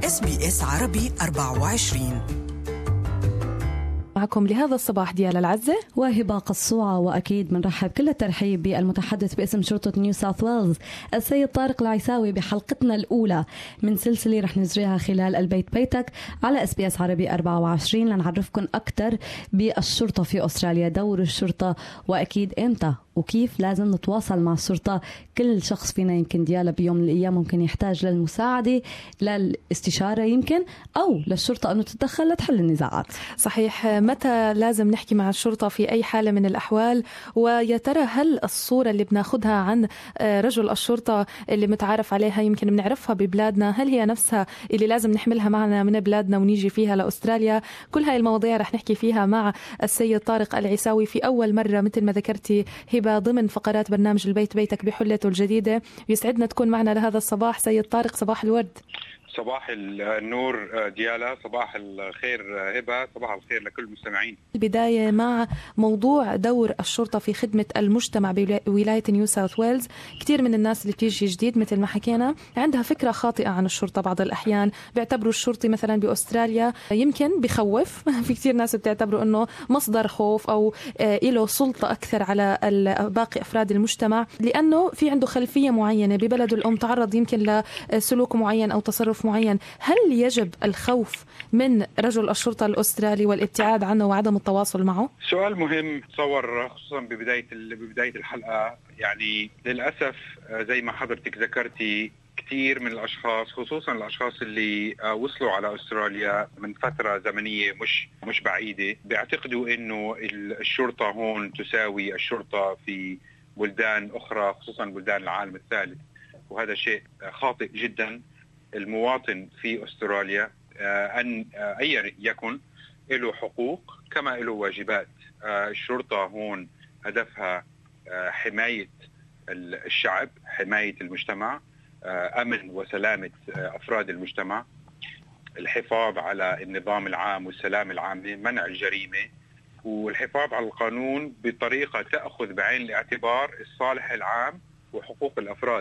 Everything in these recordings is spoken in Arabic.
SBS عربي 24. معكم لهذا الصباح ديال العزة وهبة قصوعة، وأكيد بنرحب كل الترحيب بالمتحدث باسم شرطة نيو ساوث ويلز السيد طارق العيساوي بحلقتنا الأولى من سلسلة رح نجريها خلال البيت بيتك على SBS عربي 24 لنعرفكم أكثر بالشرطة في أستراليا، دور الشرطة، وأكيد إمتى وكيف لازم نتواصل مع الشرطة. كل شخص فينا يمكن ديالا بيوم من الأيام ممكن يحتاج للمساعدة، للاستشارة يمكن، أو للشرطة أنه تتدخل لتحل النزاعات. صحيح. متى لازم نحكي مع الشرطة في أي حالة من الأحوال؟ ويا ترى هل الصورة اللي بناخدها عن رجل الشرطة اللي متعارف عليها يمكن بنعرفها ببلادنا، هل هي نفسها اللي لازم نحملها معنا من بلادنا ونيجي فيها لأستراليا؟ كل هاي المواضيع رح نحكي فيها مع السيد طارق العيساوي في أول مرة مثل ما ذكرتي هبة ضمن فقرات برنامج البيت بيتك بحلته الجديدة. يسعدنا تكون معنا لهذا الصباح سيد طارق. صباح الورد. صباح النور ديالا، صباح الخير هبة، صباح الخير لكل المستمعين. البداية مع موضوع دور الشرطة في خدمة المجتمع بولاية نيو ساوث ويلز. كثير من الناس اللي بتيجي جديد مثل ما حكينا عندها فكرة خاطئة عن الشرطة، بعض الأحيان بيعتبروا الشرطي مثلا بأستراليا يمكن بخوف في كثير ناس بتعتبروا أنه مصدر خوف أو له سلطة أكثر على باقي أفراد المجتمع، لأنه في عنده خلفية معينة ببلده الأم، تعرض يمكن لسلوك معين أو تصرف معين. هل يجب الخوف من رجل الشرطة الأسترالي والابتعاد عنه وعدم التواصل معه؟ سؤال مهم تصور، خصوصا ببداية الحلقة. يعني للأسف زي ما حضرتك ذكرتي كثير من الأشخاص، خصوصا الأشخاص اللي وصلوا على أستراليا من فترة زمنية مش بعيدة، بيعتقدوا إنه الشرطة هون تساوي الشرطة في بلدان أخرى، خصوصا بلدان العالم الثالث، وهذا شيء خاطئ جدا. المواطن في أستراليا أن أي يكن له حقوق كما له واجبات. الشرطة هون هدفها حماية الشعب، حماية المجتمع، أمن وسلامة أفراد المجتمع، الحفاظ على النظام العام والسلامة العامة، منع الجريمة، والحفاظ على القانون بطريقة تأخذ بعين الاعتبار الصالح العام وحقوق الأفراد.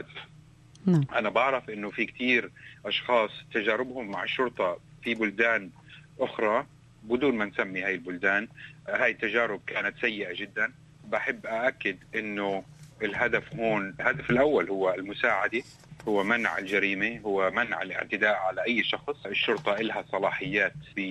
أنا بعرف إنه في كتير أشخاص تجاربهم مع الشرطة في بلدان أخرى بدون ما نسمي هاي البلدان، هاي التجارب كانت سيئة جدا. بحب أأكد إنه الهدف هون، الهدف الأول هو المساعدة، هو منع الجريمة، هو منع الاعتداء على أي شخص. الشرطة لها صلاحيات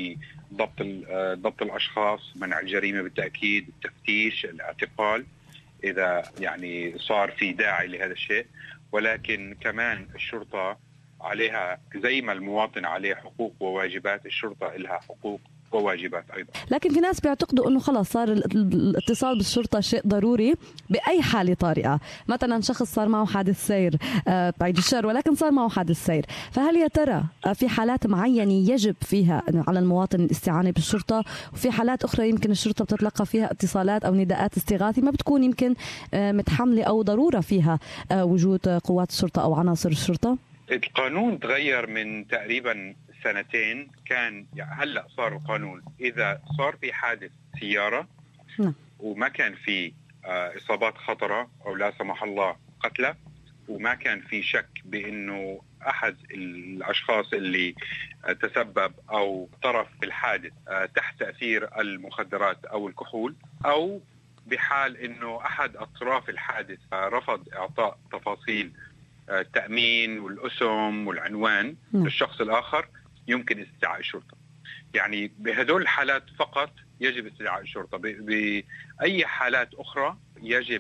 بضبط الأشخاص، منع الجريمة بالتأكيد، التفتيش، الاعتقال إذا يعني صار في داعي لهذا الشيء. ولكن كمان الشرطة عليها زي ما المواطن عليه حقوق وواجبات، الشرطة لها حقوق وواجبات أيضا. لكن في ناس بيعتقدوا أنه خلاص صار الاتصال بالشرطة شيء ضروري بأي حالة طارئة. مثلا شخص صار معه حادث سير، بعيد الشر، ولكن صار معه حادث سير، فهل يا ترى في حالات معينة يجب فيها على المواطن الاستعانة بالشرطة، وفي حالات أخرى يمكن الشرطة بتتلقى فيها اتصالات أو نداءات استغاثة ما بتكون يمكن متحملة أو ضرورة فيها وجود قوات الشرطة أو عناصر الشرطة؟ القانون تغير من تقريبا سنتين، كان هلأ صار القانون إذا صار في حادث سيارة وما كان في إصابات خطرة أو لا سمح الله قتلى، وما كان في شك بأنه أحد الأشخاص اللي تسبب أو طرف في الحادث تحت تأثير المخدرات أو الكحول، أو بحال أنه أحد أطراف الحادث رفض إعطاء تفاصيل التأمين والأسم والعنوان للشخص الآخر، يمكن استدعاء الشرطة. يعني بهدول الحالات فقط يجب استدعاء الشرطة. بأي حالات أخرى يجب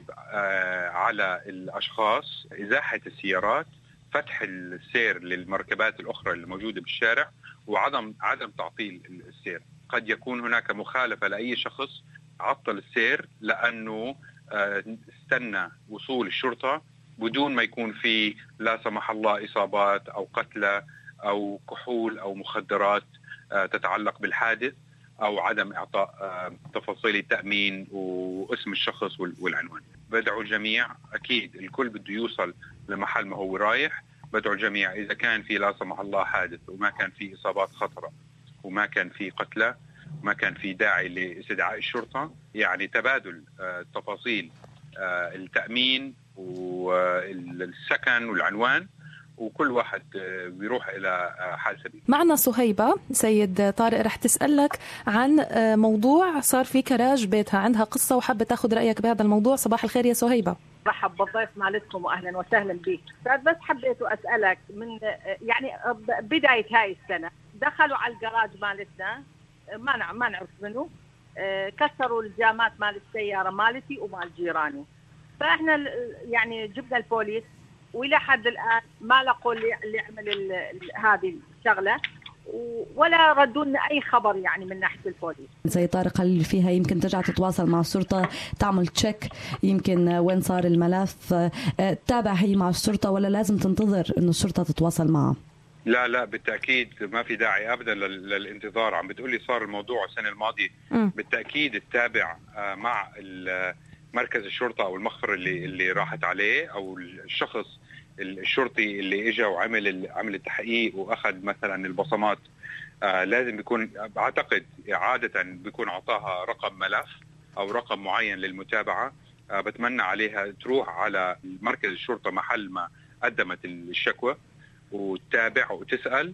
على الأشخاص إزاحة السيارات، فتح السير للمركبات الأخرى الموجودة بالشارع، وعدم تعطيل السير. قد يكون هناك مخالفة لأي شخص عطل السير لأنه استنى وصول الشرطة بدون ما يكون في لا سمح الله إصابات أو قتلى أو كحول أو مخدرات تتعلق بالحادث، أو عدم إعطاء تفاصيل التأمين واسم الشخص والعنوان. بدعو الجميع، أكيد الكل بده يوصل لمحل ما هو رايح، بدعو الجميع إذا كان في لا سمح الله حادث وما كان في إصابات خطرة وما كان في قتلى وما كان في داعي لاستدعاء الشرطة، يعني تبادل تفاصيل التأمين والسكن والعنوان وكل واحد بيروح إلى حال سبيل. معنا صهيبة. سيد طارق رح تسألك عن موضوع صار في كراج بيتها، عندها قصة وحابة تاخذ رأيك بهذا الموضوع. صباح الخير يا صهيبة. رحب بالضيف مالتكم واهلا وسهلا بك. بس حبيت اسالك من يعني بدايه هاي السنه دخلوا على الجراج مالتنا، ما نعرف منه، كسروا الجامات مال السياره مالتي ومال جيراني. فاحنا يعني جبنا البوليس والى حد الان ما لقوا اللي عمل هذه الشغله ولا ردوا لنا اي خبر يعني من ناحيه البوليس. سيد طارق، هل فيها يمكن ترجع تتواصل مع الشرطه تعمل تشيك يمكن وين صار الملف، تتابع هي مع الشرطه ولا لازم تنتظر انه الشرطه تتواصل معها؟ لا بالتأكيد ما في داعي أبدا للانتظار. عم بتقولي صار الموضوع السنة الماضية، بالتأكيد تتابع مع مركز الشرطة أو المخفر اللي راحت عليه أو الشخص الشرطي اللي اجى وعمل التحقيق واخذ مثلا البصمات. لازم بيكون اعتقد عاده بيكون اعطاها رقم ملف او رقم معين للمتابعه. بتمنى عليها تروح على مركز الشرطه محل ما قدمت الشكوى وتتابع وتسال،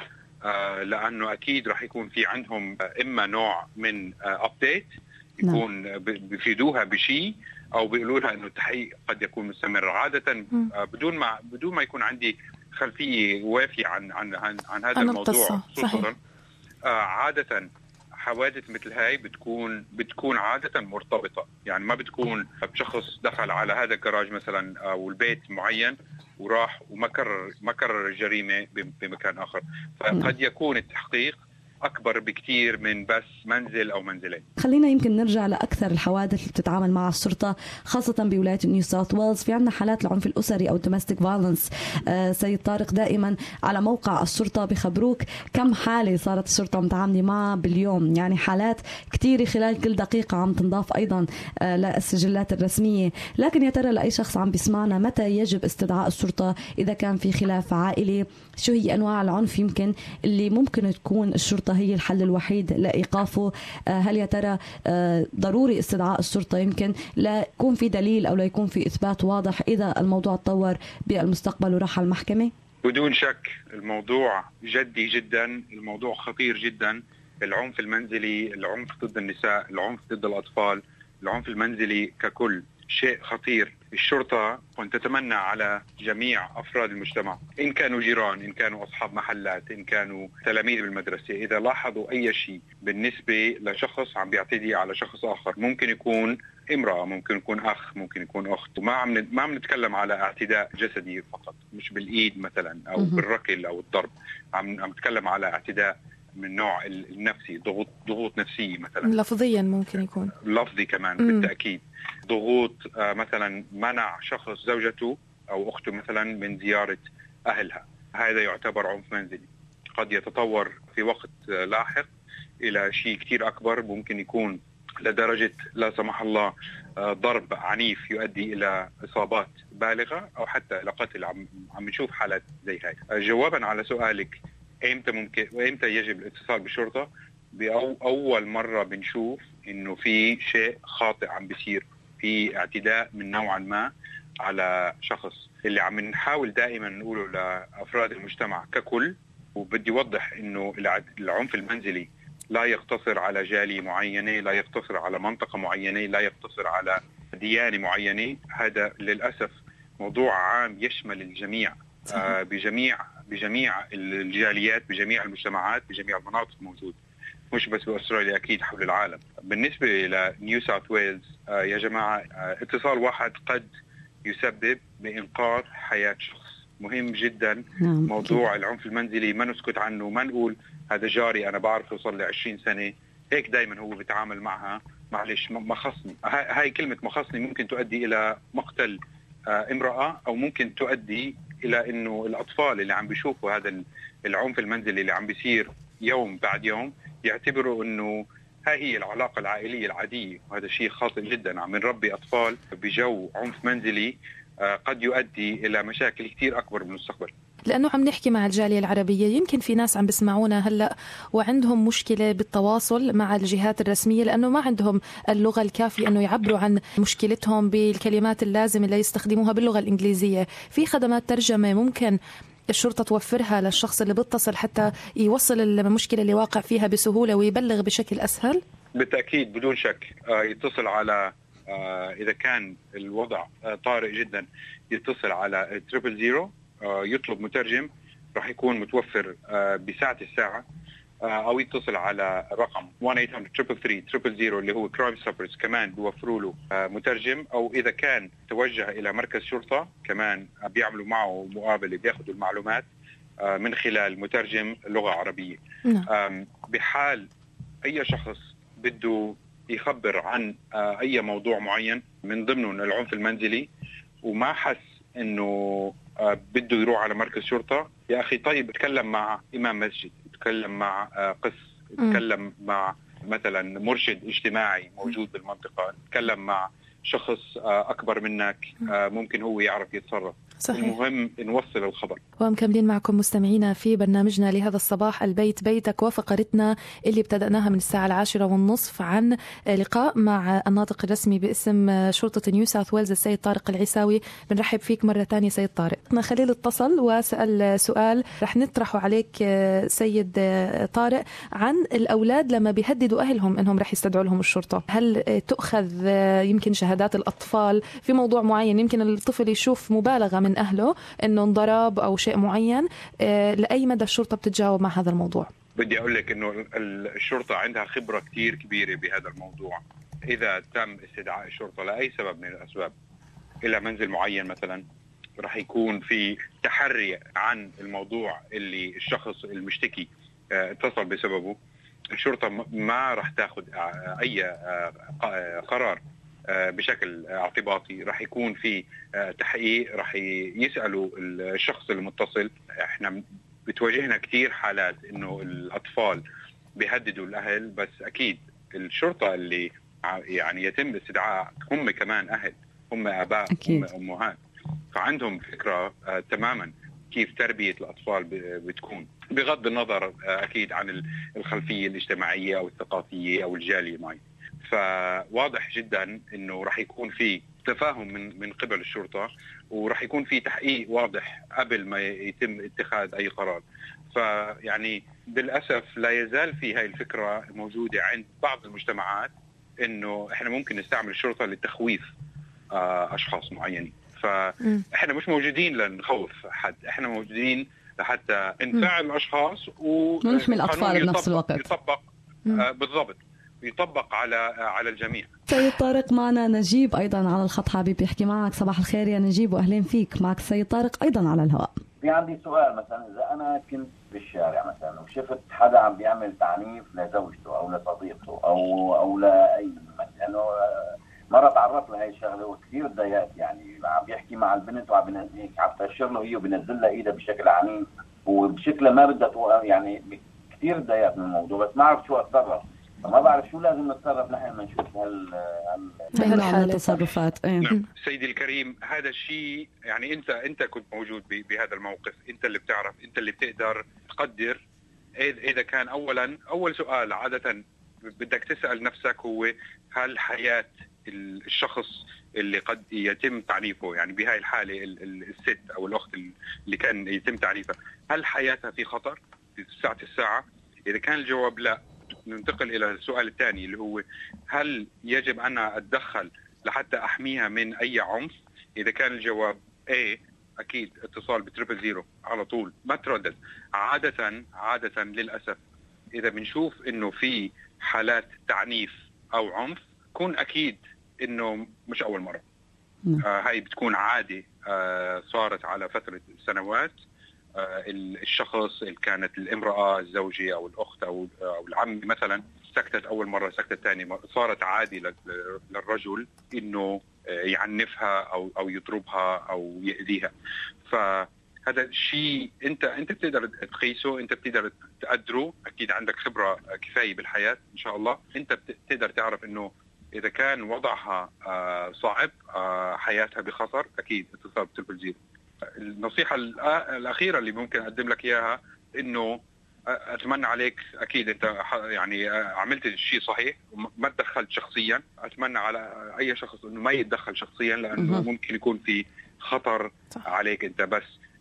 لانه اكيد راح يكون في عندهم اما نوع من ابديت يكون بيفيدوها بشيء او بيقولوا لها انه التحقيق قد يكون مستمر. عاده بدون ما يكون عندي خلفيه وافيه عن هذا الموضوع خصوصا. عاده حوادث مثل هاي بتكون عاده مرتبطه، يعني ما بتكون شخص دخل على هذا الجراج مثلا او البيت معين وراح وما كرر الجريمه بمكان اخر. فقد يكون التحقيق أكبر بكتير من بس منزل أو منزلين. خلينا يمكن نرجع لأكثر الحوادث اللي بتتعامل مع الشرطة خاصة بولاية نيو ساوث ويلز. في عندنا حالات العنف الأسري أو domestic violence. سيد طارق، دائما على موقع الشرطة بخبروك كم حالة صارت الشرطة متعاملة معها باليوم، يعني حالات كتيرة خلال كل دقيقة عم تنضاف أيضا للسجلات الرسمية. لكن يا ترى لأي شخص عم بيسمعنا متى يجب استدعاء الشرطة إذا كان في خلاف عائلي؟ شو هي أنواع العنف يمكن اللي ممكن تكون الشرطة هي الحل الوحيد لإيقافه؟ هل يا ترى ضروري استدعاء الشرطة يمكن لا يكون في دليل أو لا يكون في إثبات واضح إذا الموضوع تطور بالمستقبل وراح على المحكمة؟ بدون شك الموضوع جدي جدا، الموضوع خطير جدا. العنف المنزلي، العنف ضد النساء، العنف ضد الأطفال، العنف المنزلي ككل شيء خطير. الشرطة كنت تتمنى على جميع أفراد المجتمع، إن كانوا جيران، إن كانوا أصحاب محلات، إن كانوا تلاميذ بالمدرسة، إذا لاحظوا أي شيء بالنسبة لشخص عم بيعتدي على شخص آخر، ممكن يكون امرأة، ممكن يكون أخ، ممكن يكون أخت، وما عم نتكلم على اعتداء جسدي فقط، مش بالإيد مثلا أو بالركل أو الضرب، عم نتكلم على اعتداء من نوع النفسي، ضغوط نفسية مثلا، لفظيا ممكن يكون لفظي كمان بالتأكيد، ضغوط مثلا منع شخص زوجته أو أخته مثلا من زيارة أهلها، هذا يعتبر عنف منزلي. قد يتطور في وقت لاحق إلى شيء كتير أكبر، ممكن يكون لدرجة لا سمح الله ضرب عنيف يؤدي إلى إصابات بالغة أو حتى إلى قتل. عم نشوف حالات زي هاي. جوابا على سؤالك إمتى ممكن وإمتى يجب الاتصال بالشرطة، بأول مرة بنشوف إنه في شيء خاطئ عم بيصير، في اعتداء من نوع ما على شخص. اللي عم نحاول دائما نقوله لأفراد المجتمع ككل، وبدي أوضح إنه العنف المنزلي لا يقتصر على جالية معينة، لا يقتصر على منطقة معينة، لا يقتصر على ديانة معينة. هذا للأسف موضوع عام يشمل الجميع، بجميع الجاليات، بجميع المجتمعات، بجميع المناطق موجود، مش بس بأستراليا، أكيد حول العالم. بالنسبة لنيو ساوث ويلز يا جماعة، اتصال واحد قد يسبب بإنقاذ حياة شخص. مهم جدا موضوع العنف المنزلي، ما نسكت عنه، ما نقول هذا جاري أنا بعرفه صار لي 20 سنة هيك دايما هو بيتعامل معها، معلش ما خصني. هاي كلمة ما خصني ممكن تؤدي إلى مقتل امرأة، أو ممكن تؤدي إلى إنه الأطفال اللي عم بيشوفوا هذا العنف المنزلي اللي عم بيصير يوم بعد يوم يعتبروا إنه هاي هي العلاقة العائلية العادية، وهذا شيء خاطئ جدا. عم نربي أطفال بجو عنف منزلي قد يؤدي إلى مشاكل كتير أكبر بالمستقبل. لأنه عم نحكي مع الجالية العربية، يمكن في ناس عم بسمعونا هلأ وعندهم مشكلة بالتواصل مع الجهات الرسمية، لأنه ما عندهم اللغة الكافية أنه يعبروا عن مشكلتهم بالكلمات اللازمة اللي يستخدموها باللغة الإنجليزية. في خدمات ترجمة ممكن الشرطة توفرها للشخص اللي بيتصل حتى يوصل المشكلة اللي واقع فيها بسهولة ويبلغ بشكل أسهل؟ بالتأكيد بدون شك. يتصل على إذا كان الوضع طارئ جدا يتصل على 000، يطلب مترجم راح يكون متوفر بساعة الساعة، أو يتصل على رقم 1-800-333-000 اللي هو كرايم ستوبرز، كمان بيوفروا له مترجم. أو إذا كان توجه إلى مركز شرطة كمان بيعملوا معه مقابلة، بياخدوا المعلومات من خلال مترجم لغة عربية. بحال أي شخص بده يخبر عن أي موضوع معين من ضمنه العنف المنزلي وما حس إنه بده يروح على مركز شرطة، يا أخي طيب اتكلم مع إمام مسجد، اتكلم مع قس، اتكلم مع مثلا مرشد اجتماعي موجود بالمنطقة، اتكلم مع شخص أكبر منك ممكن هو يعرف يتصرف. صحيح. المهم نوصل الخبر. ومكملين معكم مستمعينا في برنامجنا لهذا الصباح البيت بيتك، وفقرتنا اللي ابتدأناها من الساعة 10:30 عن لقاء مع الناطق الرسمي باسم شرطة نيو ساوث ويلز السيد طارق العيساوي. بنرحب فيك مرة تانية سيد طارق. خليل اتصل وسأل سؤال رح نطرحه عليك سيد طارق عن الأولاد لما بيهددوا أهلهم أنهم رح يستدعوا لهم الشرطة. هل تؤخذ يمكن شهادات الأطفال في موضوع معين، يمكن الطفل يشوف مبالغة من أهله أنه انضرب أو شيء معين، لأي مدى الشرطة بتتجاوب مع هذا الموضوع؟ بدي أقول لك أنه الشرطة عندها خبرة كتير كبيرة بهذا الموضوع. إذا تم استدعاء الشرطة لأي سبب من الأسباب إلى منزل معين مثلا، رح يكون في تحري عن الموضوع اللي الشخص المشتكي اتصل بسببه. الشرطة ما رح تاخذ أي قرار بشكل اعتباطي، رح يكون في تحقيق، رح يسألوا الشخص المتصل. احنا بتواجهنا كتير حالات انه الاطفال بيهددوا الاهل، بس اكيد الشرطة اللي يعني يتم استدعاء هم كمان اهل، هم اباء، هم امهات، فعندهم فكرة تماما كيف تربية الاطفال بتكون، بغض النظر اكيد عن الخلفية الاجتماعية او الثقافية او الجالية معي. فواضح جدا انه راح يكون في تفاهم من قبل الشرطة، وراح يكون في تحقيق واضح قبل ما يتم اتخاذ اي قرار. فيعني للأسف لا يزال في هاي الفكرة موجودة عند بعض المجتمعات انه احنا ممكن نستعمل الشرطة للتخويف اشخاص معينين. فاحنا مش موجودين لنخوف حد، احنا موجودين لحتى نفعل الاشخاص ونحمي الاطفال بنفس الوقت. يطبق بالضبط، يطبق على الجميع. سيد طارق، معنا نجيب ايضا على الخط، حبيب يحكي معك. صباح الخير يا نجيب واهلين فيك. معك السيد طارق ايضا على الهواء. في عندي سؤال، مثلا اذا انا كنت بالشارع مثلا وشفت حدا عم بيعمل تعنيف لزوجته او لصديقته او لاي مثلا، مره تعرضت لهي الشغله وكثير تضايقت، يعني عم بيحكي مع البنت وعم تاشر له هي وبينزل لها ايدها بشكل عنيف وبشكل ما بدها، يعني كثير تضايقت من الموضوع، بس ما اعرف شو اتصرف. ما بعرف شو لازم نتصرف نحن لما نشوف هالتصرفات. نعم سيدي الكريم، هذا الشيء يعني انت كنت موجود بهذا الموقف، انت اللي بتعرف، انت اللي بتقدر تقدر. اذا كان اول سؤال عادة بدك تسأل نفسك هو هل حياة الشخص اللي قد يتم تعنيفه، يعني بهاي الحالة الست او الاخت اللي كان يتم تعنيفها، هل حياتها في خطر في ساعة الساعة؟ اذا كان الجواب لا، ننتقل إلى السؤال الثاني اللي هو هل يجب أن أتدخل لحتى أحميها من أي عنف؟ إذا كان الجواب A، أكيد اتصال ب000 على طول، ما تردد. عادة للأسف إذا بنشوف إنه في حالات تعنيف أو عنف، كون أكيد إنه مش أول مرة. هاي بتكون عادة صارت على فترة سنوات. الشخص اللي كانت الامرأة الزوجة أو الأخت أو العم مثلا سكتت أول مرة، سكتت ثاني مرة، صارت عادي للرجل إنه يعنفها أو يضربها أو يأذيها. فهذا الشيء أنت بتقدر تقيسه، أنت بتقدر تقدره، أكيد عندك خبرة كفاية بالحياة إن شاء الله. أنت بتقدر تعرف إنه إذا كان وضعها صعب، حياتها بخطر، أكيد اتصال ب000. النصيحة الأخيرة اللي ممكن أقدم لك إياها إنه أتمنى عليك، أكيد أنت يعني عملت الشيء صحيح وما تدخلت شخصيا، أتمنى على أي شخص إنه ما يتدخل شخصيا، لأنه ممكن يكون في خطر عليك أنت، بس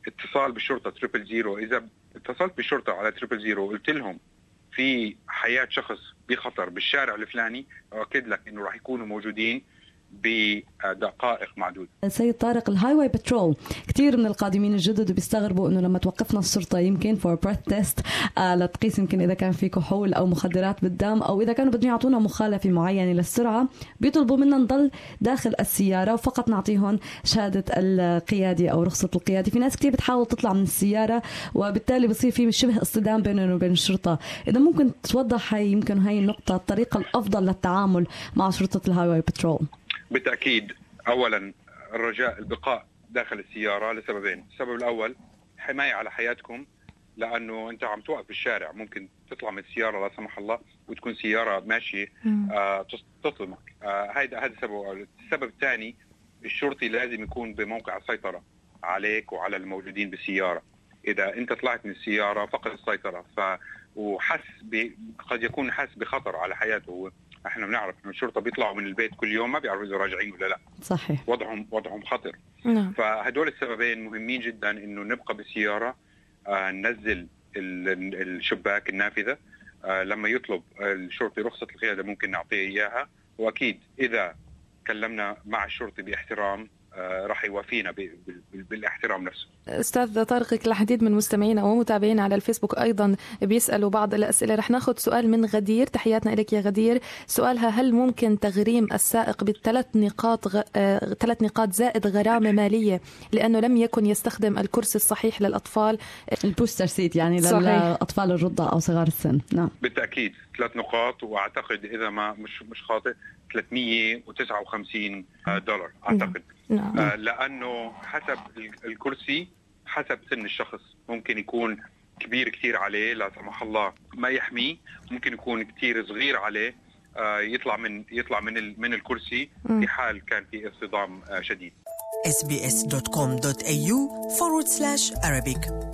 اتصال بالشرطة 000. إذا اتصلت بالشرطة على 000 وقلت لهم في حياة شخص بخطر بالشارع الفلاني، أؤكد لك إنه راح يكونوا موجودين بدقائق معدودة. سيد طارق، الهاي واي بترول كثير من القادمين الجدد بيستغربوا انه لما توقفنا الشرطه يمكن فور بريث تيست لتقيس يمكن اذا كان في كحول او مخدرات بالدم، او اذا كانوا بدهم يعطونا مخالفه معينه للسرعه بيطلبوا منا نضل داخل السياره وفقط نعطيهم شهاده القياده او رخصه القياده. في ناس كثير بتحاول تطلع من السياره وبالتالي بصير في شبه اصطدام بينهم وبين الشرطه. اذا ممكن توضح يمكن هاي النقطه، الطريقه الافضل للتعامل مع شرطه الهاي واي بترول. بالتأكيد، أولا الرجاء البقاء داخل السيارة لسببين. السبب الأول حماية على حياتكم، لأنه أنت عم توقف بالشارع، ممكن تطلع من السيارة لا سمح الله وتكون سيارة ماشية تصدمك. هذا سبب. السبب الثاني، الشرطي لازم يكون بموقع السيطرة عليك وعلى الموجودين بالسيارة. إذا أنت طلعت من السيارة فقد السيطرة وحس قد يكون حس بخطر على حياته. احنا بنعرف ان الشرطه بيطلعوا من البيت كل يوم، ما بيعرفوا اذا راجعين ولا لا. صحيح. وضعهم خطر. فهدول السببين مهمين جدا، انه نبقى بالسياره، ننزل الشباك النافذه، لما يطلب الشرطي رخصه القياده ممكن نعطيه اياها، واكيد اذا كلمنا مع الشرطي باحترام راح يوافينا بالاحترام نفسه. أستاذ طارق، العديد من مستمعينا ومتابعينا على الفيسبوك أيضا بيسألوا بعض الأسئلة. رح ناخذ سؤال من غدير. تحياتنا لك يا غدير. سؤالها: هل ممكن تغريم السائق ب3 نقاط زائد غرامة مالية لأنه لم يكن يستخدم الكرسي الصحيح للأطفال، البوستر سيت يعني للأطفال الرضع أو صغار السن؟ نعم بالتأكيد 3 نقاط، وأعتقد إذا ما مش خاطئ $359 أعتقد. لأنه حسب الكرسي حسب سن الشخص، ممكن يكون كبير كتير عليه لا سمح الله ما يحميه، ممكن يكون كتير صغير عليه يطلع من الكرسي في حال كان في اصطدام شديد. sbs.com.au/Arabic